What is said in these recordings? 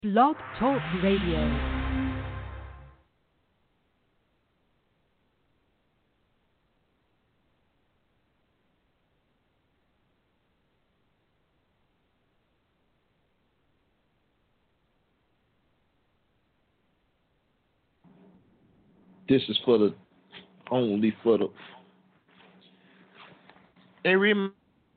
Blog Talk Radio. This is for the only for the every man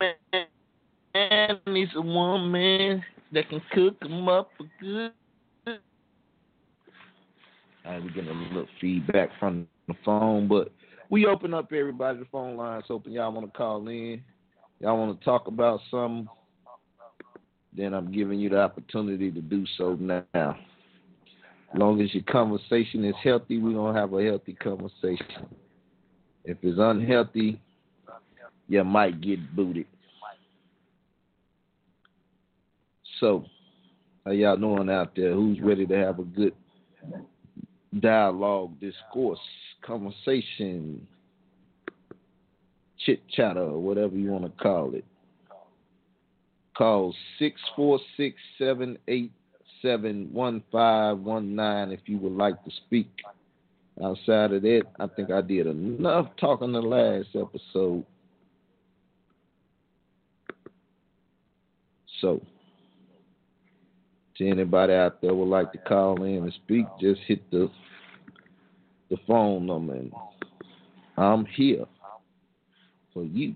needs a woman that can cook him up for good. All right, we're getting a little feedback from the phone, but we open up everybody. The phone lines open. Y'all want to call in? Y'all want to talk about something? Then I'm giving you the opportunity to do so now. As long as your conversation is healthy, we're going to have a healthy conversation. If it's unhealthy, you might get booted. So, how y'all doing out there? Who's ready to have a good dialogue, discourse, conversation, chit-chatter, or whatever you want to call it? Call 646-787-1519 if you would like to speak. Outside of that, I think I did enough talking the last episode. So, to anybody out there would like to call in and speak, just hit the phone number, and I'm here for you.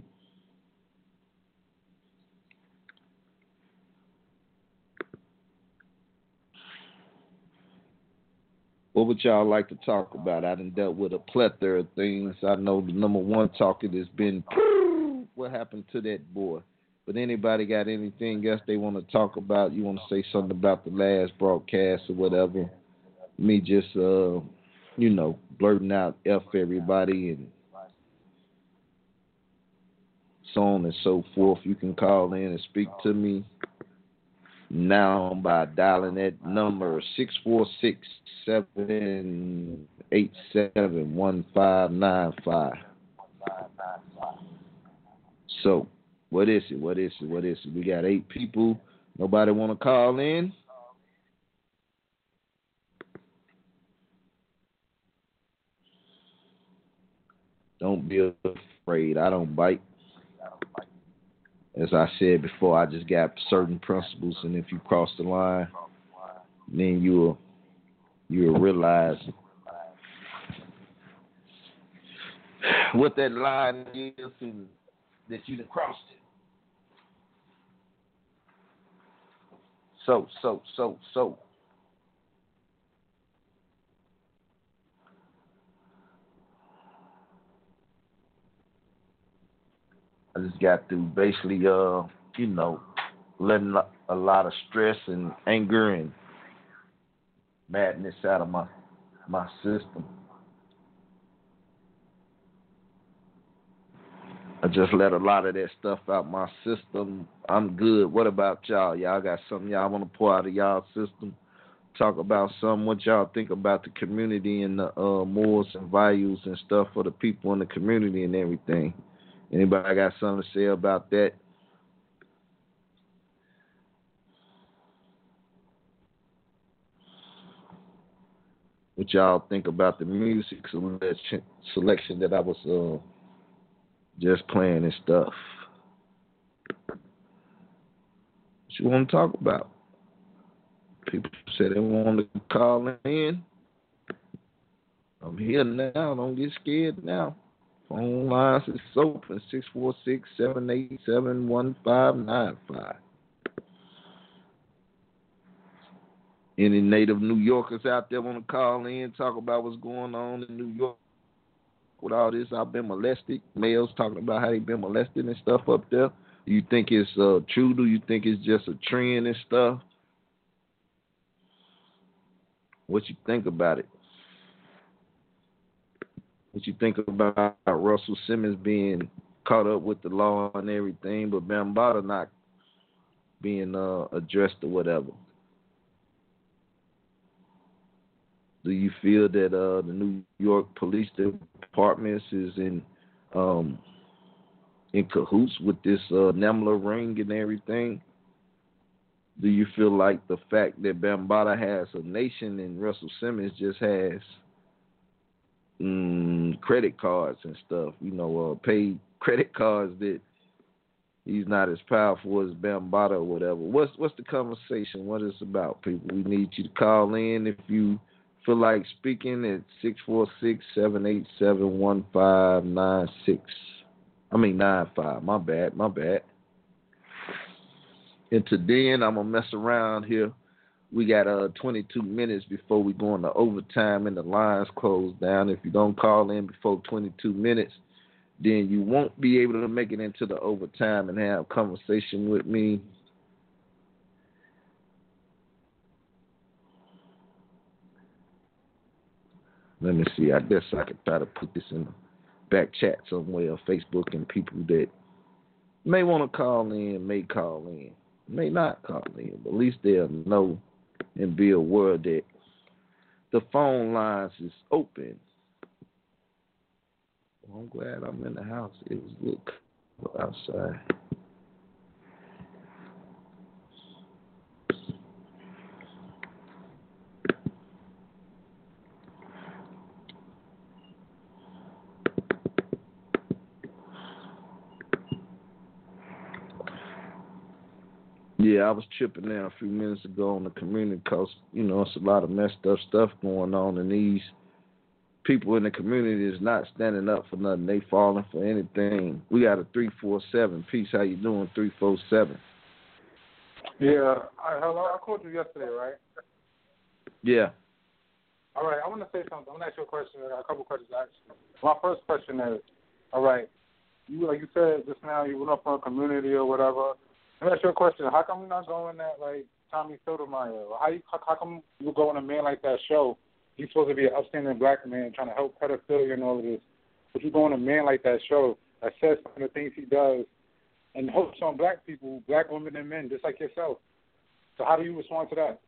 What would y'all like to talk about? I done dealt with a plethora of things. I know the number one topic has been what happened to that boy. But anybody got anything else they want to talk about? You want to say something about the last broadcast or whatever? Me just, blurting out F everybody and so on and so forth. You can call in and speak to me now by dialing that number 646-787-1595. So, what is it? We got 8 people. Nobody want to call in? Don't be afraid. I don't bite. As I said before, I just got certain principles, and if you cross the line, then you'll realize what that line is and that you done crossed it. So. I just got to basically, letting a lot of stress and anger and madness out of my system. I just let a lot of that stuff out my system. I'm good. What about y'all? Y'all got something y'all want to pour out of y'all system? Talk about something. What y'all think about the community and the morals and values and stuff for the people in the community and everything? Anybody got something to say about that? What y'all think about the music selection that I was just playing and stuff? What you want to talk about? People said they want to call in. I'm here now. Don't get scared now. Phone lines is open, 646-787-1595. Any native New Yorkers out there want to call in, talk about what's going on in New York with all this? I've been molested. Males talking about how they've been molested and stuff up there. Do you think it's true? Do you think it's just a trend and stuff? What you think about it? What you think about Russell Simmons being caught up with the law and everything, but Bambaataa not being addressed or whatever? Do you feel that the New York Police Department is in cahoots with this NAMLA ring and everything? Do you feel like the fact that Bambaataa has a nation and Russell Simmons just has credit cards and stuff, paid credit cards, that he's not as powerful as Bambaataa or whatever? What's the conversation? What is it about, people? We need you to call in if you feel like speaking at 646-787-1596. 95. My bad. And today, I'm going to mess around here. We got 22 minutes before we go into overtime and the lines close down. If you don't call in before 22 minutes, then you won't be able to make it into the overtime and have a conversation with me. Let me see. I guess I could try to put this in the back chat somewhere, Facebook, and people that may want to call in, may call in, may not call in, but at least they'll know and be aware that the phone lines is open. Well, I'm glad I'm in the house. It was good outside. Yeah, I was tripping there a few minutes ago on the community because, it's a lot of messed up stuff going on, and these people in the community is not standing up for nothing. They falling for anything. We got a 347. Peace, how you doing, 347? Yeah. Hello, I called you yesterday, right? Yeah. All right, I want to say something. I'm going to ask you a question. I got a couple questions, actually. My first question is, all right, like you said just now, you went up on a community or whatever. Let me ask you a question. How come you're not going at, like, Tommy Sotomayor? How come you go on a man like that show? He's supposed to be an upstanding black man trying to help pedophilia and all of this. But you go on a man like that show that says some of the things he does and hopes on black people, black women and men, just like yourself. So how do you respond to that?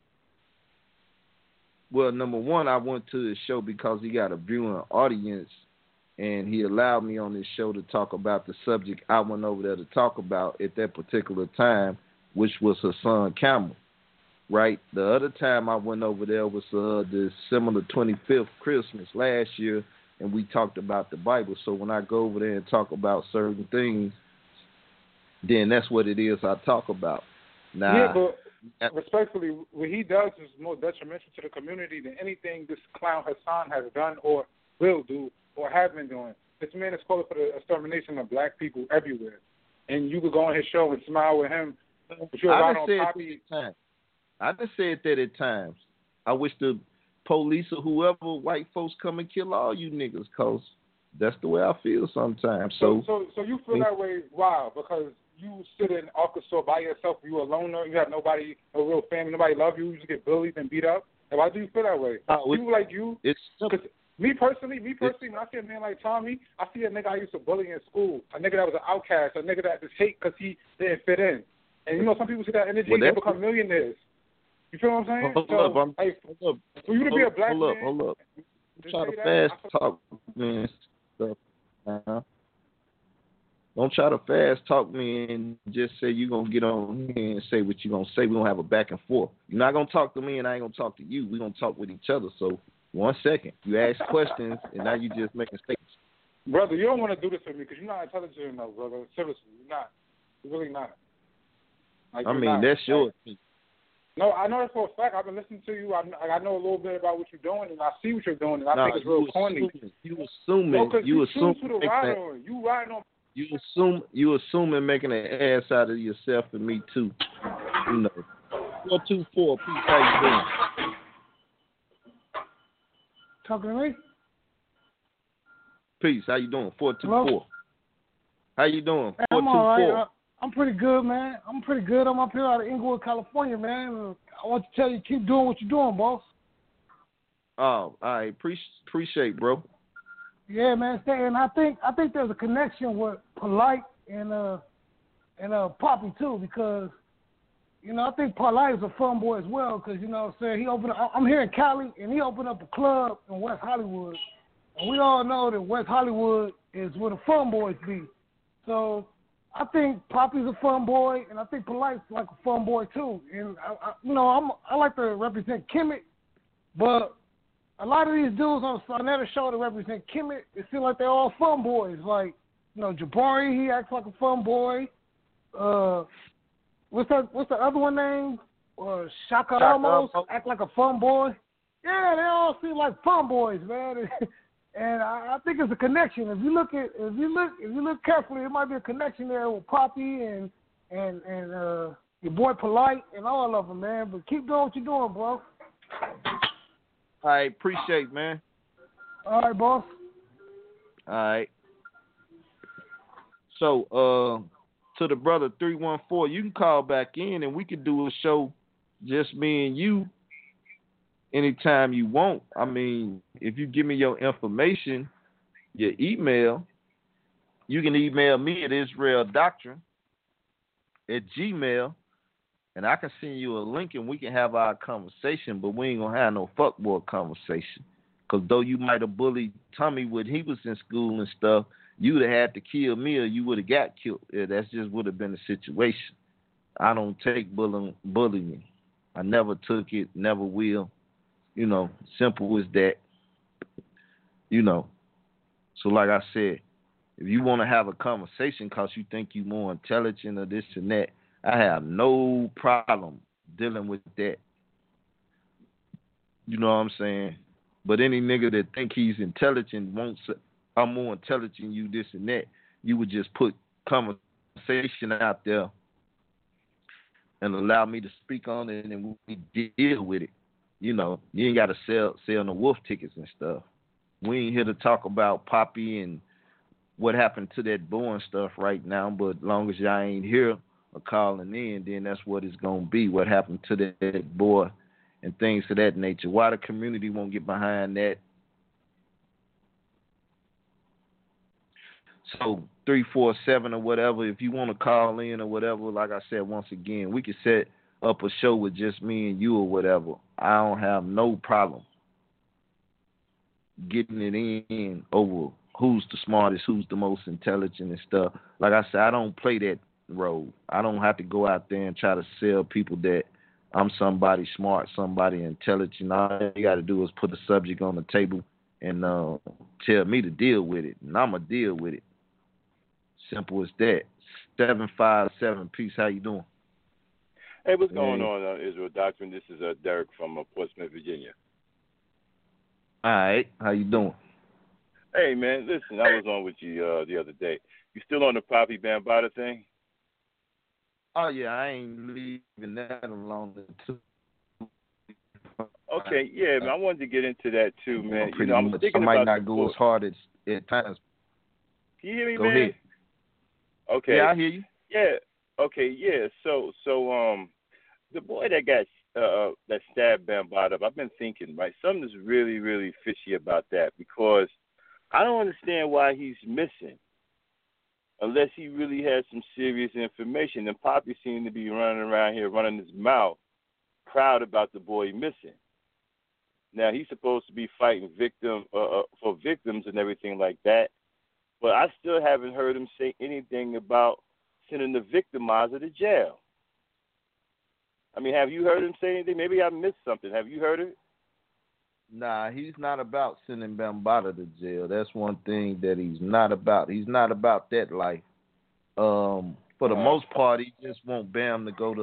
Well, number one, I went to the show because he got a viewing audience, and he allowed me on this show to talk about the subject I went over there to talk about at that particular time, which was Hassan Campbell, right? The other time I went over there was the similar 25th Christmas last year, and we talked about the Bible. So when I go over there and talk about certain things, then that's what it is I talk about. Now, yeah, but respectfully, what he does is more detrimental to the community than anything this clown Hassan has done or will do or have been doing. This man is calling for the extermination of black people everywhere. And you could go on his show and smile with him. But you're right on Poppy. I just said that at times. I wish the police or whoever, white folks, come and kill all you niggas, because that's the way I feel sometimes. So you feel that way, why? Because you sit in Arkansas by yourself, you a loner, you have nobody, no real family, nobody love you, you just get bullied and beat up. And why do you feel that way? Me personally, when I see a man like Tommy, I see a nigga I used to bully in school, a nigga that was an outcast, a nigga that just hate because he didn't fit in. And some people see that energy and they become millionaires. You feel what I'm saying? Hold up. For you to be a black man. Hold up. Don't try to fast talk me and stuff. Don't try to fast talk me and just say you're going to get on here and say what you're going to say. We're going to have a back and forth. You're not going to talk to me and I ain't going to talk to you. We're going to talk with each other. So, 1 second. You ask questions and now you just making statements. Brother, you don't want to do this with me because you're not intelligent enough, brother. Seriously, you're not. You're really not. That's yours. No, I know that for a fact. I've been listening to you. I know a little bit about what you're doing, and I see what you're doing, and I think it's real corny. You assuming. You assuming making an ass out of yourself and me too. 424. Peace. How you doing? Talking to me? Peace. How you doing? 424. How you doing? 424. I'm all right. I'm pretty good, man. I'm pretty good. I'm up here out of Inglewood, California, man. I want to tell you, keep doing what you're doing, boss. Oh, I appreciate, bro. Yeah, man. And I think there's a connection with Polite and Poppy too, because I think Polite is a fun boy as well, because what I'm saying, I'm here in Cali, and he opened up a club in West Hollywood, and we all know that West Hollywood is where the fun boys be. So I think Poppy's a fun boy, and I think Polite's like a fun boy too. And I like to represent Kemet, but a lot of these dudes on the show that represent Kemet, it seems like they're all fun boys. Like, Jabari, he acts like a fun boy. What's the other one name? Shaka Ramos act like a fun boy. Yeah, they all seem like fun boys, man. And I think it's a connection. If you look carefully, it might be a connection there with Poppy and your boy Polite and all of them, man. But keep doing what you're doing, bro. I appreciate, man. All right, boss. All right. So, to the brother 314, you can call back in and we can do a show, just me and you, anytime you want. I mean, if you give me your information, your email, you can email me at israeldoctrine@gmail, and I can send you a link and we can have our conversation, but we ain't going to have no fuckboy conversation. Because though you might have bullied Tommy when he was in school and stuff, you would have had to kill me or you would have got killed. Yeah, that's just would have been the situation. I don't take bullying. I never took it, never will. Simple as that. So like I said, if you want to have a conversation because you think you're more intelligent or this and that, I have no problem dealing with that. You know what I'm saying? But any nigga that think he's intelligent wants, I'm more intelligent than you, this and that, you would just put conversation out there and allow me to speak on it and we deal with it. You ain't got to sell no wolf tickets and stuff. We ain't here to talk about Poppy and what happened to that boy and stuff right now, but as long as y'all ain't here or calling in, then that's what it's going to be, what happened to that boy and things of that nature. Why the community won't get behind that? So 347 or whatever, if you want to call in or whatever, like I said, once again, we can set up a show with just me and you or whatever. I don't have no problem getting it in over who's the smartest, who's the most intelligent and stuff. Like I said, I don't play that role. I don't have to go out there and try to sell people that I'm somebody smart, somebody intelligent. All you got to do is put a subject on the table and tell me to deal with it, and I'm going to deal with it. Simple as that. 757, peace. How you doing? Hey, what's going on, Israel Doctrine? This is Derek from Portsmouth, Virginia. All right. How you doing? Hey, man, listen, I was on with you the other day. You still on the Poppy Bambaataa thing? Oh, yeah, I ain't leaving that alone. Okay, yeah, man, I wanted to get into that too, man. I'm thinking I might about not go as hard at times. Can you hear me, go man? Ahead. Okay. Yeah, I hear you. Yeah. Okay. Yeah. So, the boy that got that stabbed Bambaataa up, I've been thinking, right? Something's really, really fishy about that because I don't understand why he's missing, unless he really has some serious information. And Poppy seemed to be running around here, running his mouth, proud about the boy missing. Now he's supposed to be fighting for victims and everything like that. But I still haven't heard him say anything about sending the victimizer to jail. I mean, have you heard him say anything? Maybe I missed something. Have you heard it? Nah, he's not about sending Bambaataa to jail. That's one thing that he's not about. He's not about that life. For the most part, he just want Bam to go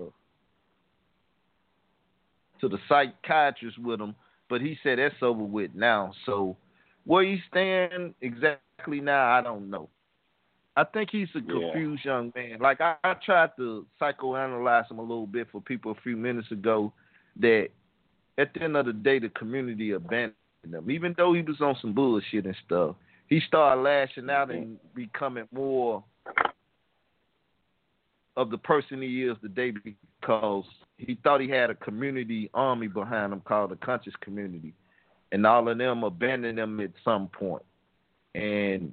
to the psychiatrist with him. But he said that's over with now. So where he stand exactly now, I don't know. I think he's a confused young man. Like, I tried to psychoanalyze him a little bit for people a few minutes ago that at the end of the day, the community abandoned him. Even though he was on some bullshit and stuff, he started lashing out and becoming more of the person he is today because he thought he had a community army behind him called the Conscious Community. And all of them abandoned him at some point. And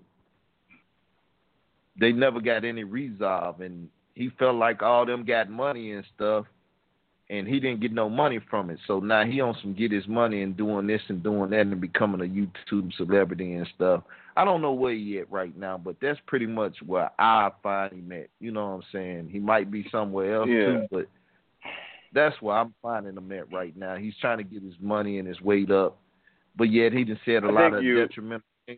they never got any resolve. And he felt like all them got money and stuff. and he didn't get no money from it. So now he on some get his money and doing this and doing that and becoming a YouTube celebrity and stuff. I don't know where he at right now, but that's pretty much where I find him at. You know what I'm saying? He might be somewhere else too, but that's where I'm finding him at right now. He's trying to get his money and his weight up, but yet he just said a lot of detrimental things.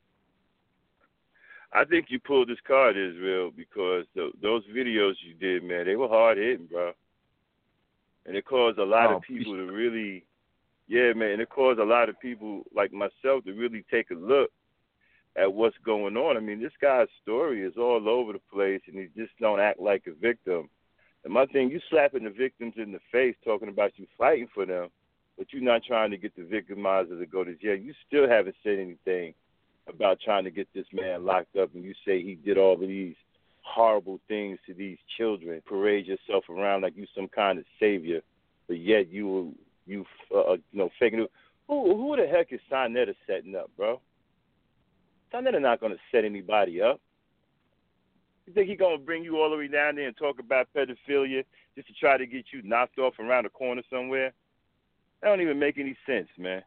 I think you pulled this card, Israel, because those videos you did, man, they were hard hitting, bro. And it caused a lot of people to really, and it caused a lot of people like myself to really take a look at what's going on. I mean, this guy's story is all over the place, and he just don't act like a victim. And my thing, you slapping the victims in the face, talking about you fighting for them, but you're not trying to get the victimizer to go to jail. You still haven't said anything about trying to get this man locked up, and you say he did all of these horrible things to these children, parade yourself around like you some kind of savior, but yet you faking it. Who the heck is Sonetta setting up, bro? Sonetta not going to set anybody up. You think he's going to bring you all the way down there and talk about pedophilia just to try to get you knocked off around the corner somewhere? That don't even make any sense, man.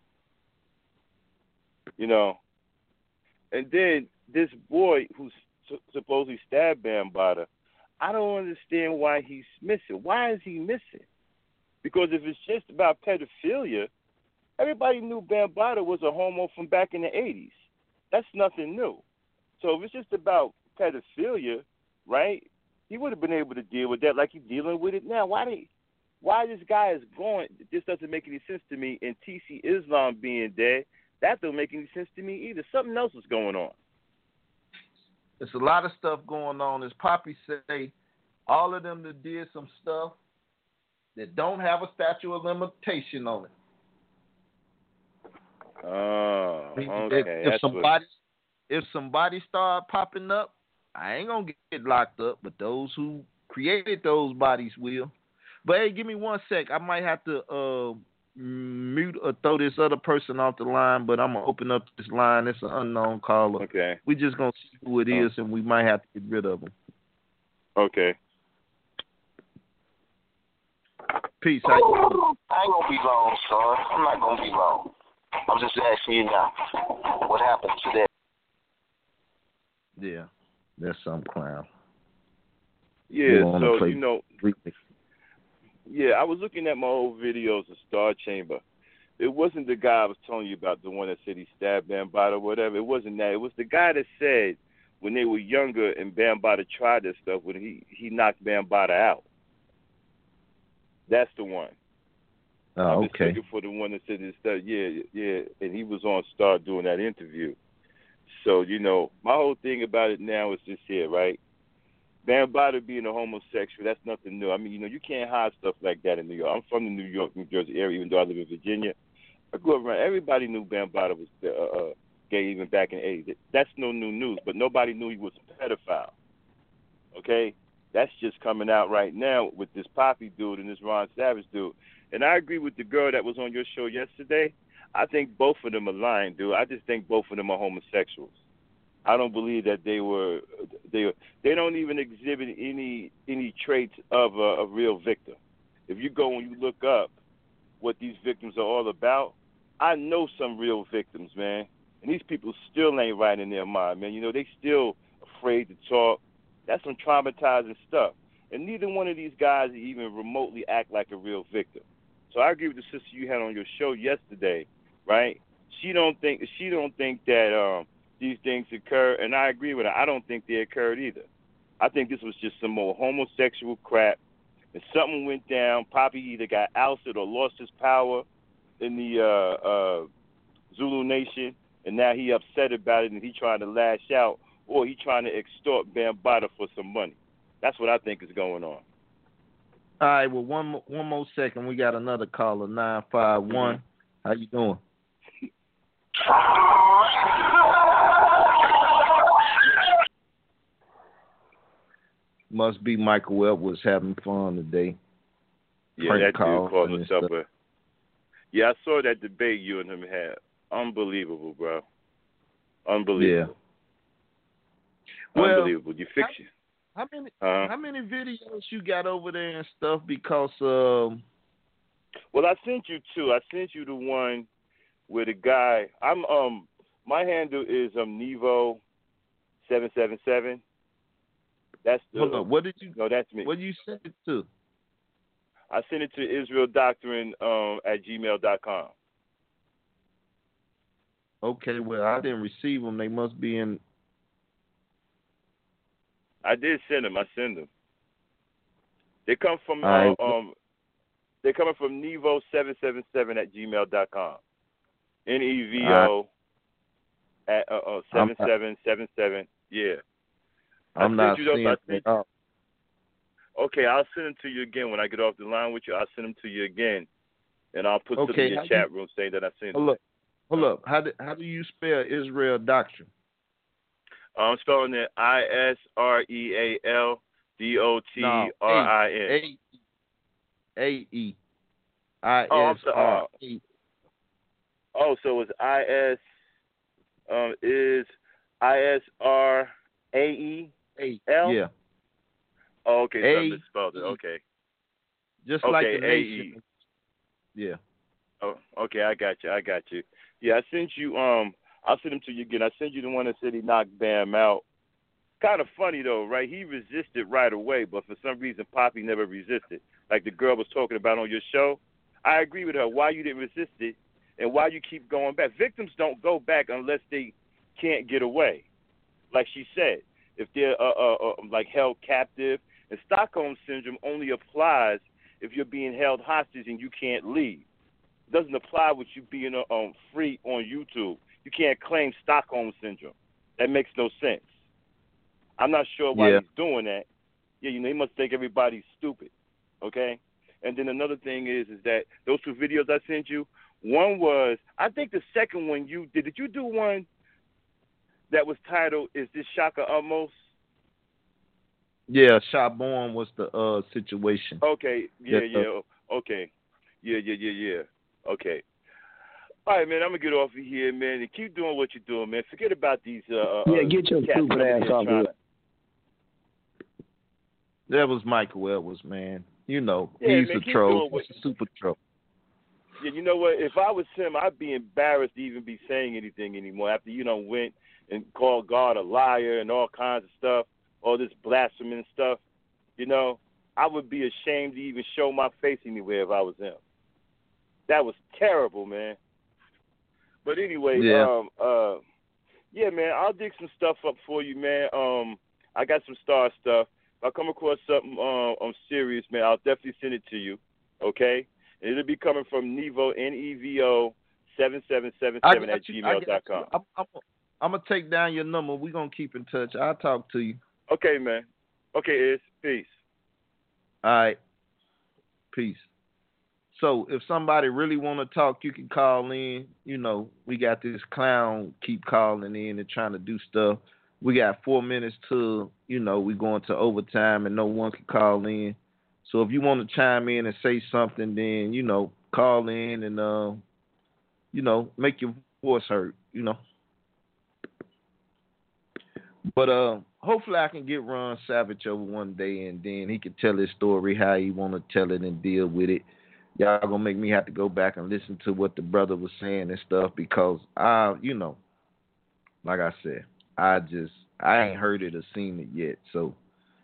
You know. And then this boy who's supposedly stabbed Bambaataa, I don't understand why he's missing. Why is he missing? Because if it's just about pedophilia, everybody knew Bambaataa was a homo from back in the 80s. That's nothing new. So if it's just about pedophilia, right, he would have been able to deal with that like he's dealing with it now. Why this guy is going, this doesn't make any sense to me, and TC Islam being dead, that don't make any sense to me either. Something else is going on. There's a lot of stuff going on. As Poppy say, all of them that did some stuff that don't have a statute of limitation on it. Oh, okay. If somebody start popping up, I ain't gonna get locked up, but those who created those bodies will. But hey, give me 1 sec. I might have to mute or throw this other person off the line, but I'm gonna open up this line. It's an unknown caller. Okay. We just gonna see who it is, and we might have to get rid of him. Okay. Peace. I ain't gonna be long, son. I'm not gonna be long. I'm just asking you now, what happened to that? Yeah, that's some clown. Yeah, so I was looking at my old videos of Star Chamber. It wasn't the guy I was telling you about, the one that said he stabbed Bambaataa or whatever. It wasn't that. It was the guy that said when they were younger and Bambaataa tried this stuff, when he knocked Bambaataa out. That's the one. Oh, okay. I was looking for the one that said this stuff. Yeah, and he was on Star doing that interview. So, my whole thing about it now is this here, right? Bambaataa being a homosexual, that's nothing new. I mean, you can't hide stuff like that in New York. I'm from the New York, New Jersey area, even though I live in Virginia. I grew up around, everybody knew Bambaataa was gay even back in the 80s. That's no new news, but nobody knew he was a pedophile. Okay? That's just coming out right now with this Poppy dude and this Ron Savage dude. And I agree with the girl that was on your show yesterday. I think both of them are lying, dude. I just think both of them are homosexuals. I don't believe that they don't even exhibit any traits of a real victim. If you go and you look up what these victims are all about, I know some real victims, man. And these people still ain't right in their mind, man. They still afraid to talk. That's some traumatizing stuff. And neither one of these guys even remotely act like a real victim. So I agree with the sister you had on your show yesterday, right? She don't think that these things occur, and I agree with her. I don't think they occurred either. I think this was just some more homosexual crap, and something went down. Poppy either got ousted or lost his power in the Zulu Nation, and now he upset about it, and he trying to lash out, or he trying to extort Bambaataa for some money. That's what I think is going on. All right, well, one more second. We got another caller, 951. Mm-hmm. How you doing? Must be Michael Edwards having fun today. Yeah, that dude called himself a... Yeah, I saw that debate you and him had. Unbelievable, bro. Unbelievable. Yeah. Unbelievable. You fix it. How many videos you got over there and stuff? Because Well, I sent you two. I sent you the one where the guy. My handle is Nevo777. That's the. hold on, what did you? No, that's me. What did you send it to? I sent it to Israel Doctrine at gmail.com. Okay, well I didn't receive them. They must be in. I did send them. I send them. They come from All right. they're coming from Nevo777 at gmail.com. NEVO at 7777. Yeah. I'm not seeing it. Okay, I'll send them to you again when I get off the line with you. I'll send them to you again, and I'll put them in your chat room saying that I sent them. Hold up. How do you spell Israel Doctrine? I'm spelling it ISREALDOTRIN. AE. ISRE. Oh, so it's is ISRAEL? Yeah. Oh, okay, so I misspelled it. Okay. Just okay, like the AE. nation. Yeah. Oh, okay, I got you. Yeah, I sent you I'll send them to you again. I sent you the one that said he knocked Bam out. Kind of funny though, right? He resisted right away, but for some reason Poppy never resisted. Like the girl was talking about on your show. I agree with her. Why you didn't resist it and why you keep going back. Victims don't go back unless they can't get away. Like she said, if they're like held captive, and Stockholm syndrome only applies if you're being held hostage and you can't leave. It doesn't apply with you being free on YouTube. You can't claim Stockholm syndrome. That makes no sense. I'm not sure why he's doing that. Yeah, he must think everybody's stupid. Okay? And then another thing is that those two videos I sent you, one was, I think the second one you did you do one that was titled, Is This Shaka Amos? Yeah, Shabon was the situation. Okay, okay. Yeah. Okay. All right, man, I'm going to get off of here, man, and keep doing what you're doing, man. Forget about these get your stupid ass off here. That was Michael Edwards, man. You know, yeah, he's man, a troll. He's a super troll. Yeah, you know what? If I was him, I'd be embarrassed to even be saying anything anymore after went and called God a liar and all kinds of stuff, all this blasphemy and stuff. I would be ashamed to even show my face anywhere if I was him. That was terrible, man. But anyway, man, I'll dig some stuff up for you, man. I got some star stuff. If I come across something serious, man, I'll definitely send it to you, okay? And it'll be coming from Nevo, Nevo 7777 at gmail.com. I'm going to take down your number. We're going to keep in touch. I'll talk to you. Okay, man. Okay, peace. All right. Peace. So if somebody really want to talk, you can call in. We got this clown keep calling in and trying to do stuff. We got 4 minutes till, we going to overtime and no one can call in. So if you want to chime in and say something, then, call in and, make your voice heard, But hopefully I can get Ron Savage over one day and then he can tell his story how he want to tell it and deal with it. Y'all gonna make me have to go back and listen to what the brother was saying and stuff because like I said, I ain't heard it or seen it yet. So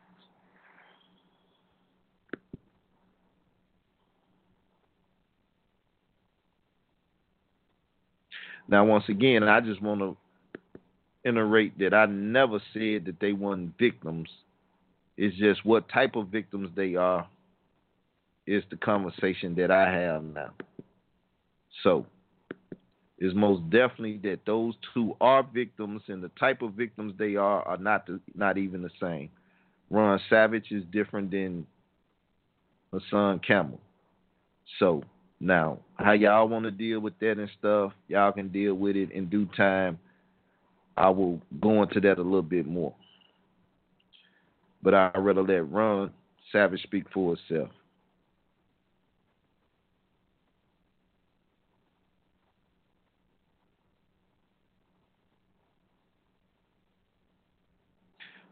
now once again, I just want to iterate that I never said that they weren't victims. It's just what type of victims they are is the conversation that I have now. So it's most definitely that those two are victims, and the type of victims they are not even the same. Ron Savage is different than Hassan Campbell. So now, how y'all want to deal with that and stuff, y'all can deal with it in due time. I will go into that a little bit more. But I'd rather let Ron Savage speak for itself.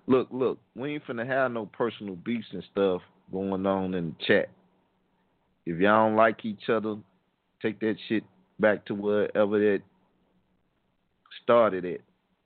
Look, we ain't finna have no personal beefs and stuff going on in the chat. If y'all don't like each other, take that shit back to wherever that started at.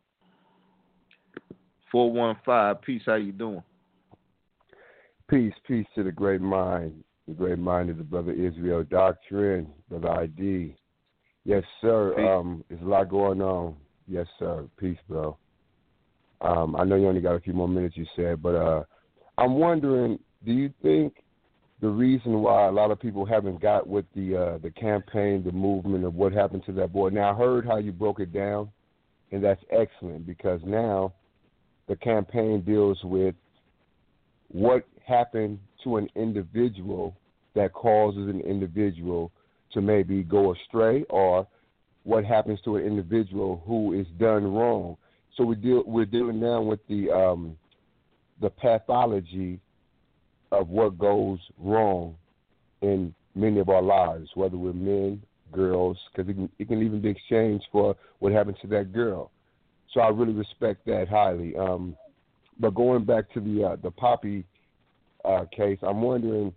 415, peace, how you doing? Peace to the great mind. The great mind is the brother Israel Doctrine, brother ID. Yes, sir. There's a lot going on. Yes, sir. Peace, bro. I know you only got a few more minutes, you said, but I'm wondering, do you think the reason why a lot of people haven't got with the campaign, the movement of what happened to that boy? Now, I heard how you broke it down, and that's excellent, because now the campaign deals with what happened to an individual that causes an individual to maybe go astray, or what happens to an individual who is done wrong. So we're dealing now with the pathology of what goes wrong in many of our lives, whether we're men, girls, because it can even be exchanged for what happened to that girl. So I really respect that highly. But going back to the Poppy case, I'm wondering,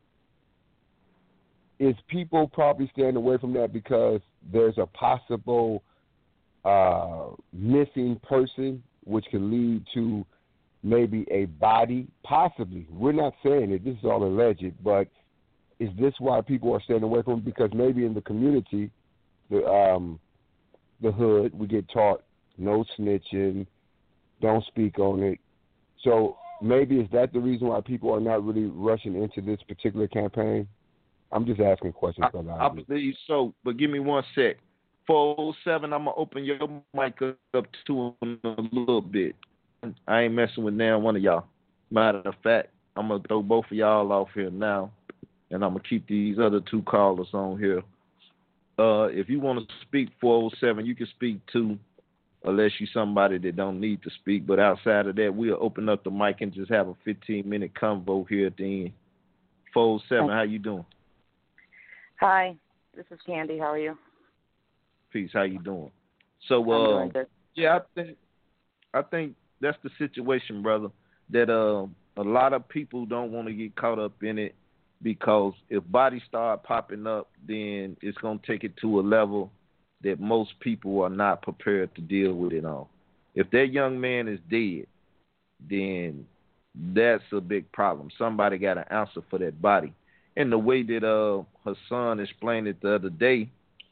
is people probably staying away from that because there's a possible missing person, which can lead to maybe a body, possibly. We're not saying it. This is all alleged, but is this why people are staying away from it? Because maybe in the community, the hood, we get taught no snitching, don't speak on it. So maybe is that the reason why people are not really rushing into this particular campaign? I'm just asking questions. I believe so, but give me one sec. 407, I'm going to open your mic up to him a little bit. I ain't messing with now one of y'all. Matter of fact, I'm going to throw both of y'all off here now, and I'm going to keep these other two callers on here. If you want to speak, 407, you can speak too, unless you're somebody that don't need to speak. But outside of that, we'll open up the mic and just have a 15-minute convo here at the end. 407, how you doing? Hi, this is Candy. How are you? Peace. How you doing? So, I'm doing good. Yeah, I think that's the situation, brother. That a lot of people don't want to get caught up in it, because if bodies start popping up, then it's gonna take it to a level that most people are not prepared to deal with it on. If that young man is dead, then that's a big problem. Somebody got to answer for that body. And the way that Hassan explained it the other day,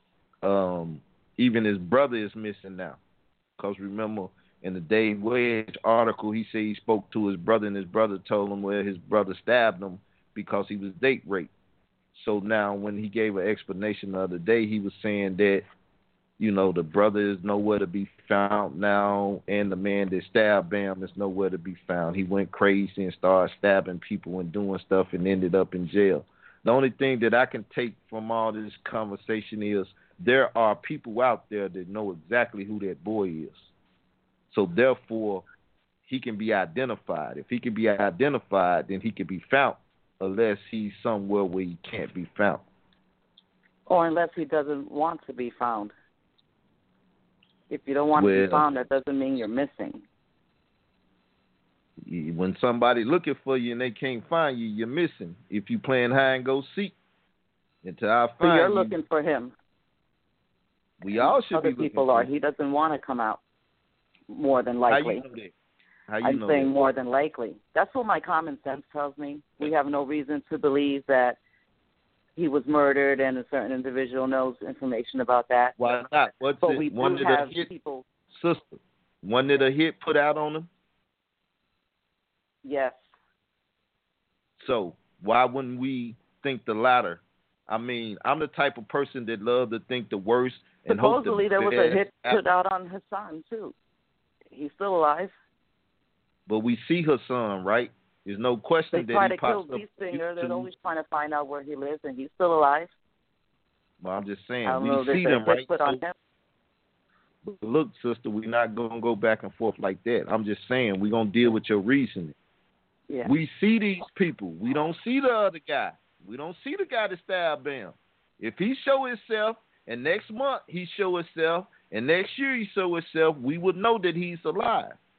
even his brother is missing now. Because remember, in the Dave Wedge article, he said he spoke to his brother, and his brother told him where his brother stabbed him because he was date raped. So now when he gave an explanation the other day, he was saying that, you know, the brother is nowhere to be found now, and the man that stabbed Bam is nowhere to be found. He went crazy and started stabbing people and doing stuff and ended up in jail. The only thing that I can take from all this conversation is there are people out there that know exactly who that boy is. So therefore, he can be identified. If he can be identified, then he can be found, unless he's somewhere where he can't be found. Or unless he doesn't want to be found. If you don't want to be found, that doesn't mean you're missing. When somebody looking for you and they can't find you, you're missing. If you playing hide and go seek until I find you. So you're looking for him. We all should Other be looking people for are. him. He doesn't want to come out, more than likely. How you know that? How you I'm know saying that? more than likely. That's what my common sense tells me. We have no reason to believe that he was murdered and a certain individual knows information about that. Why not? What's but it? we One do that have a hit, people. sister. One that a hit put out on him. Yes. So why wouldn't we think the latter? I mean, I'm the type of person that love to think the worst and hope the Supposedly there was a hit best. put out on Hassan too. He's still alive. But we see Hassan, right? There's no question They that try he to kill pops up. Beastinger. They're always trying to find out where he lives, and he's still alive. Well, I'm just saying, I don't we know, see there's a them, right? hit put on him. But look, sister, we're not going to go back and forth like that. I'm just saying we're going to deal with your reasoning. Yeah. We see these people. We don't see the other guy. We don't see the guy that stabbed Bam. If he show himself, and next month he show himself, and next year he show himself, we would know that he's alive.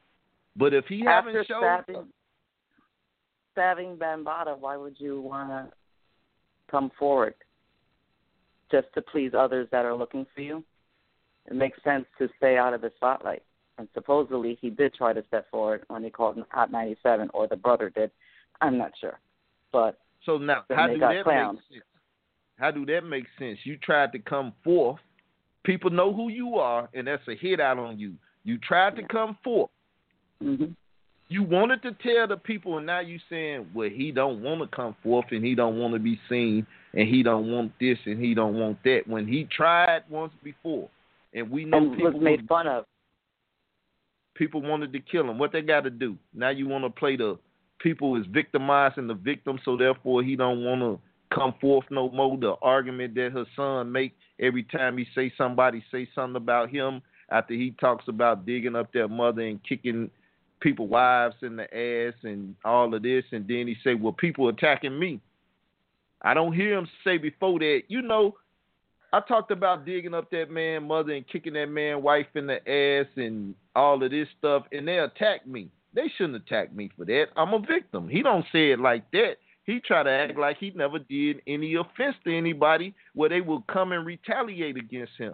But if he haven't After showed stabbing Bambaataa, why would you want to come forward? Just to please others that are looking for you? It makes sense to stay out of the spotlight. And supposedly he did try to step forward when he called Hot 97, or the brother did. I'm not sure. But so now, how do that make sense? How do that make sense? You tried to come forth. People know who you are, and that's a hit out on you. You tried to come forth. Mm-hmm. You wanted to tell the people, and now you saying, well, he don't want to come forth, and he don't want to be seen, and he don't want this, and he don't want that. When he tried once before, and we know and people was made fun of. People wanted to kill him. What they got to do? Now you want to play the people is victimizing the victim, so therefore he don't want to come forth no more. The argument that her son make every time he say somebody say something about him after he talks about digging up their mother and kicking people wives in the ass and all of this, and then he say, well, people attacking me. I don't hear him say before that, I talked about digging up that man mother and kicking that man wife in the ass and all of this stuff, and they attacked me. They shouldn't attack me for that. I'm a victim. He don't say it like that. He try to act like he never did any offense to anybody where they will come and retaliate against him.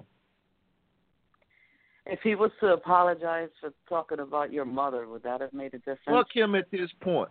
If he was to apologize for talking about your mother, would that have made a difference? Fuck him at this point.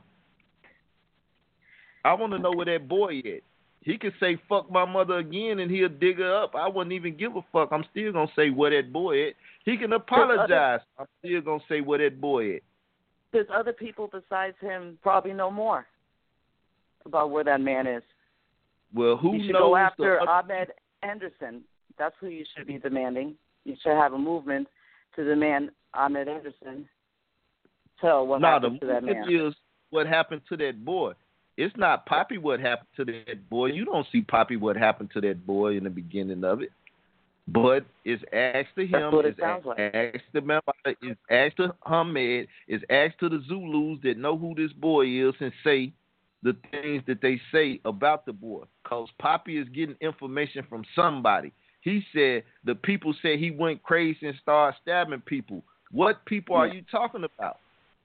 I want to know where that boy is. He could say fuck my mother again and he'll dig her up. I wouldn't even give a fuck. I'm still going to say where that boy is. He can apologize. I'm still going to say where that boy is. There's other people besides him probably know more about where that man is. Well, who knows? You should go after Ahmed Anderson. That's who you should be demanding. You should have a movement to demand Ahmed Anderson tell what happened to that man. The movement is what happened to that boy. It's not Poppy what happened to that boy. You don't see Poppy what happened to that boy in the beginning of it. But it's asked to him, That's what it sounds like. Asked to Bambaataa, it's asked to Ahmed, it's asked to the Zulus that know who this boy is and say the things that they say about the boy. Because Poppy is getting information from somebody. He said the people said he went crazy and started stabbing people. What people are you talking about?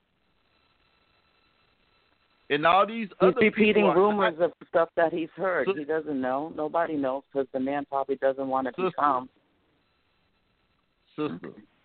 And all these other he's repeating people rumors of stuff that he's heard. He doesn't know. Nobody knows because the man probably doesn't want to be found. Sister.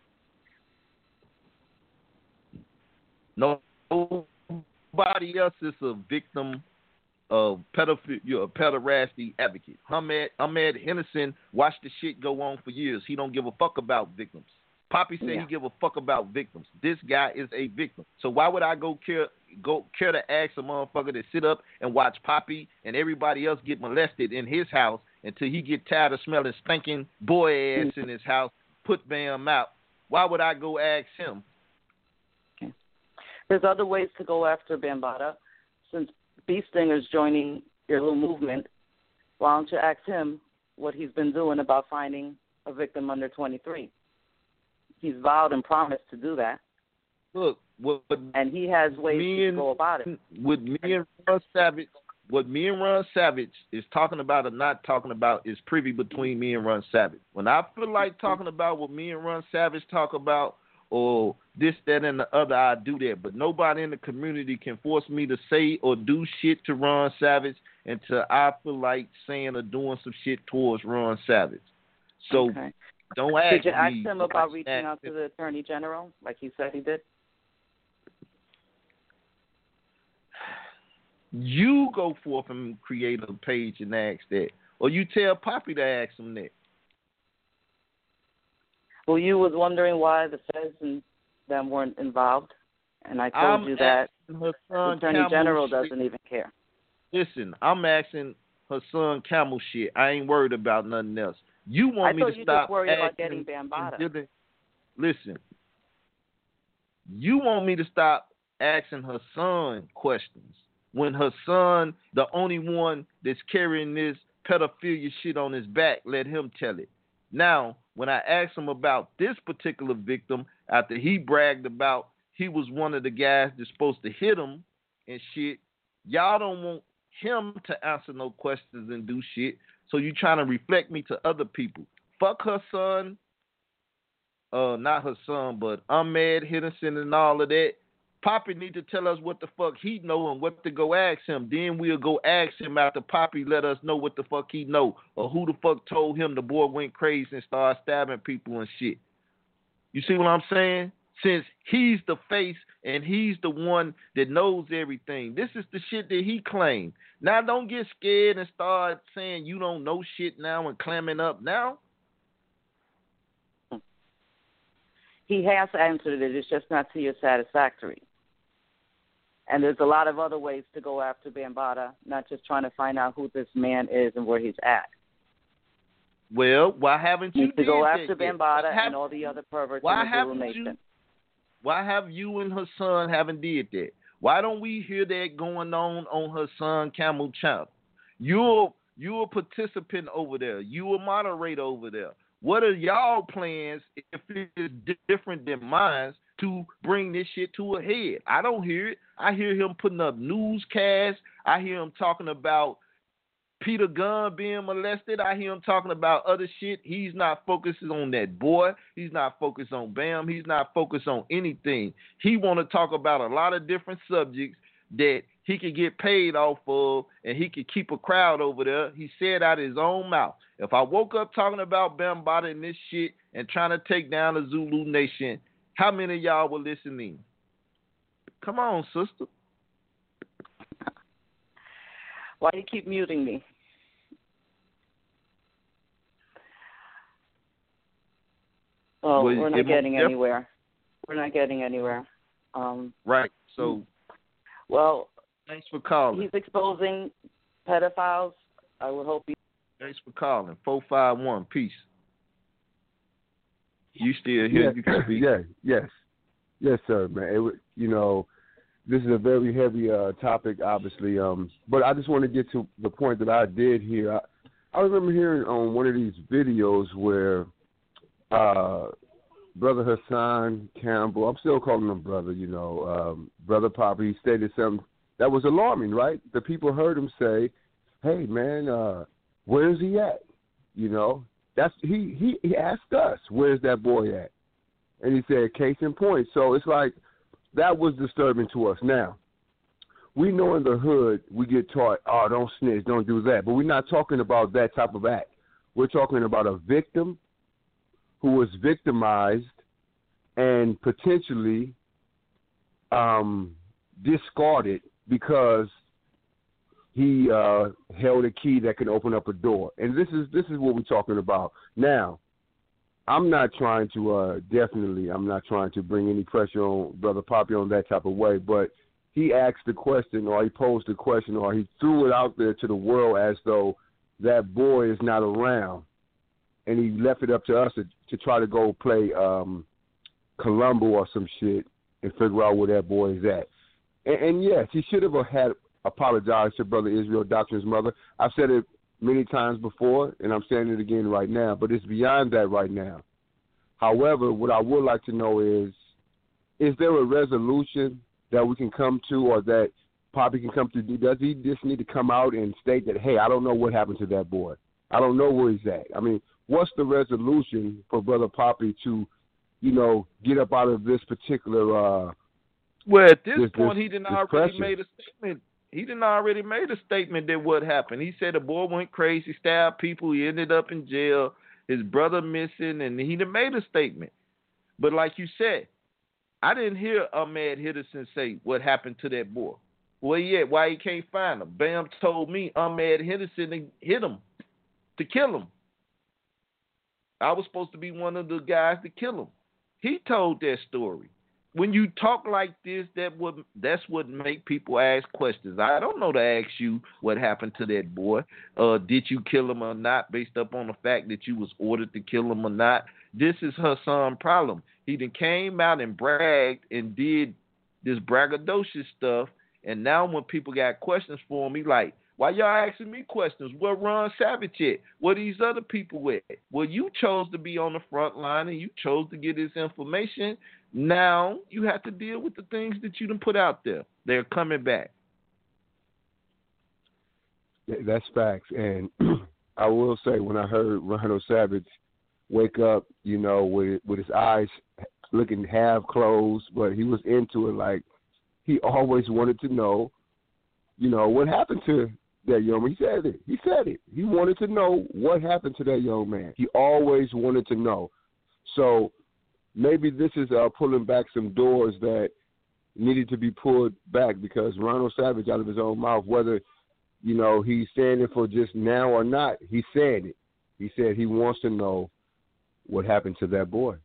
Nobody else is a victim of pederasty advocate. Ahmed Henderson watched the shit go on for years. He don't give a fuck about victims. Poppy said he give a fuck about victims. This guy is a victim. So why would I care to ask a motherfucker to sit up and watch Poppy and everybody else get molested in his house until he get tired of smelling stinking boy ass in his house, put Bam out? Why would I go ask him? Okay. There's other ways to go after Bambaataa. Since Beast Stinger's joining your little movement, why don't you ask him what he's been doing about finding a victim under 23? He's vowed and promised to do that. Look, and he has ways to go about it. What me and Ron Savage is talking about or not talking about is privy between me and Ron Savage. When I feel like talking about what me and Ron Savage talk about or this, that, and the other, I do that. But nobody in the community can force me to say or do shit to Ron Savage until I feel like saying or doing some shit towards Ron Savage. So don't ask me. Did you ask him about reaching out to the Attorney General like he said he did? You go forth and create a page and ask that. Or you tell Poppy to ask him that. Well, you was wondering why the feds and them weren't involved, and I told you that the Attorney General doesn't even care. Listen, I'm asking her son Camel shit. I ain't worried about nothing else. You want me to stop? I thought you just worried about getting Bambaataa. Listen, you want me to stop asking her son questions when her son, the only one that's carrying this pedophilia shit on his back, let him tell it. Now, when I asked him about this particular victim, after he bragged about he was one of the guys that's supposed to hit him and shit, y'all don't want him to answer no questions and do shit. So you trying to reflect me to other people. Fuck her son, not her son, but Ahmed Henderson and all of that. Poppy need to tell us what the fuck he know and what to go ask him. Then we'll go ask him after Poppy let us know what the fuck he know or who the fuck told him the boy went crazy and started stabbing people and shit. You see what I'm saying? Since he's the face and he's the one that knows everything. This is the shit that he claimed. Now don't get scared and start saying you don't know shit now and clamming up now. He has answered it. It's just not to your satisfactory. And there's a lot of other ways to go after Bambaataa, not just trying to find out who this man is and where he's at. Well, why haven't you to go after Bambaataa and all the other perverts in the Zulu Nation? Why have you and Hassan haven't did that? Why don't we hear that going on Hassan Camel channel? You're a participant over there. You a moderator over there. What are y'all plans if it is different than mine to bring this shit to a head? I don't hear it. I hear him putting up newscasts. I hear him talking about Peter Gunn being molested. I hear him talking about other shit. He's not focusing on that boy. He's not focused on Bam. He's not focused on anything. He want to talk about a lot of different subjects that he could get paid off of and he could keep a crowd over there. He said out of his own mouth, if I woke up talking about Bambaataa and this shit and trying to take down the Zulu Nation, how many of y'all were listening? Come on, sister. Why do you keep muting me? Well, we're not getting anywhere. We're not getting anywhere. Right. So, well, thanks for calling. He's exposing pedophiles. I would hope Thanks for calling. 451. Peace. You still here? You can speak. Yes, sir, man. This is a very heavy topic, obviously. But I just want to get to the point that I did here. I remember hearing on one of these videos where Brother Hassan Campbell, I'm still calling him brother, Brother Poppy, he stated something that was alarming, right? The people heard him say, hey, man, where's he at? That's he asked us, where's that boy at? And he said, case in point. So it's like, that was disturbing to us. Now, we know in the hood we get taught, oh, don't snitch, don't do that. But we're not talking about that type of act. We're talking about a victim who was victimized and potentially discarded because he held a key that can open up a door. And this is what we're talking about. Now, I'm not trying to I'm not trying to bring any pressure on Brother Poppy on that type of way, but he asked the question or he posed the question or he threw it out there to the world as though that boy is not around. And he left it up to us to try to go play Columbo or some shit and figure out where that boy is at. And yes, he should have had apologized to Brother Israel Doctrine's mother. I've said it many times before, and I'm saying it again right now, but it's beyond that right now. However, what I would like to know is there a resolution that we can come to or that Poppy can come to? Does he just need to come out and state that, hey, I don't know what happened to that boy. I don't know where he's at. I mean, what's the resolution for Brother Poppy to, get up out of this particular well, at this point, he didn't already made a statement. He didn't already made a statement that what happened. He said the boy went crazy, stabbed people. He ended up in jail. His brother missing, and he done made a statement. But like you said, I didn't hear Ahmed Henderson say what happened to that boy. Where he at? Why he can't find him? Bam told me Ahmed Henderson hit him to kill him. I was supposed to be one of the guys to kill him. He told that story. When you talk like this, that's what make people ask questions. I don't know to ask you what happened to that boy. Did you kill him or not, based upon the fact that you was ordered to kill him or not? This is Hassan's problem. He then came out and bragged and did this braggadocious stuff, and now when people got questions for him, he like, why y'all asking me questions? Where Ron Savage at? Where these other people at? Well, you chose to be on the front line and you chose to get this information. Now you have to deal with the things that you done put out there. They're coming back. That's facts. And I will say, when I heard Ronald Savage wake up, with his eyes looking half closed, but he was into it like he always wanted to know, what happened to that young man. He said it. He wanted to know what happened to that young man. He always wanted to know. So maybe this is pulling back some doors that needed to be pulled back, because Ronald Savage, out of his own mouth, whether, he's saying it for just now or not, he said it. He said he wants to know what happened to that boy.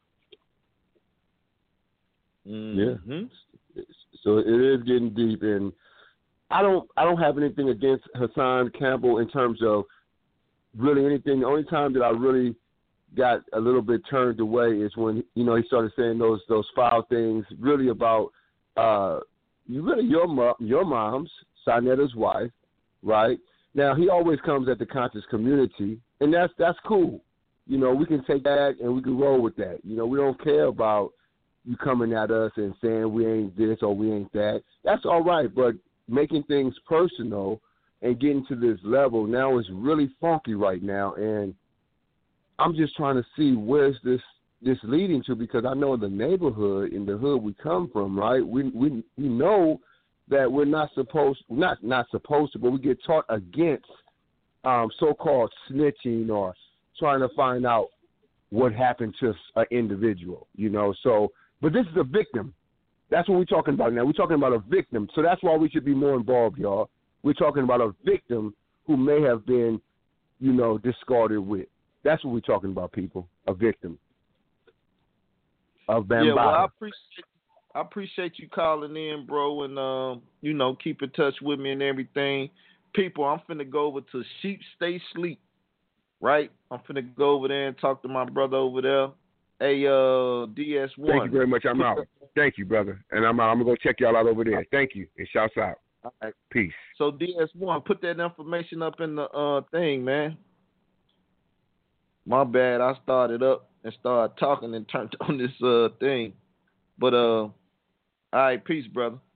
Mm-hmm. Yeah. So it is getting deep, and I don't have anything against Hassan Campbell in terms of really anything. The only time that I really got a little bit turned away is when, he started saying those foul things really about your mom's, Sinetta's wife, right? Now, he always comes at the conscious community, and that's cool. We can take that and we can roll with that. We don't care about you coming at us and saying we ain't this or we ain't that. That's all right, but making things personal and getting to this level now is really funky right now, and I'm just trying to see where's this leading to, because I know in the neighborhood, in the hood we come from, right, we know that we're not supposed to, but we get taught against so-called snitching or trying to find out what happened to an individual, So, but this is a victim. That's what we're talking about now. We're talking about a victim. So that's why we should be more involved, y'all. We're talking about a victim who may have been, discarded with. That's what we're talking about, people. A victim of Bambaataa. Yeah, well, I appreciate you calling in, bro, and keep in touch with me and everything. People, I'm finna go over to Sheep Stay Sleep, right? I'm finna go over there and talk to my brother over there. Hey, DS1. Thank you very much. I'm out. Thank you, brother. And I'm out. I'm going to go check y'all out over there. Thank you. And shouts out. All right. Peace. So, DS1, put that information up in the thing, man. My bad. I started up and started talking and turned on this thing. But, all right. Peace, brother.